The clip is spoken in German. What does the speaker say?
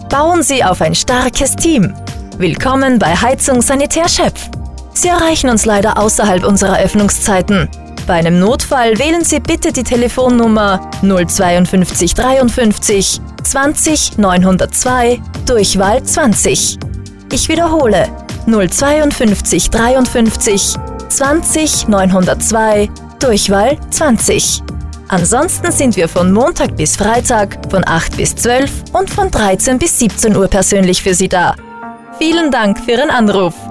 Bauen Sie auf ein starkes Team. Willkommen bei Heizung Sanitär Schöpf. Sie erreichen uns leider außerhalb unserer Öffnungszeiten. Bei einem Notfall wählen Sie bitte die Telefonnummer 052 53 20 902 Durchwahl 20. Ich wiederhole 052 53 20 902 Durchwahl 20. Ansonsten sind wir von Montag bis Freitag von 8 bis 12 und von 13 bis 17 Uhr persönlich für Sie da. Vielen Dank für Ihren Anruf.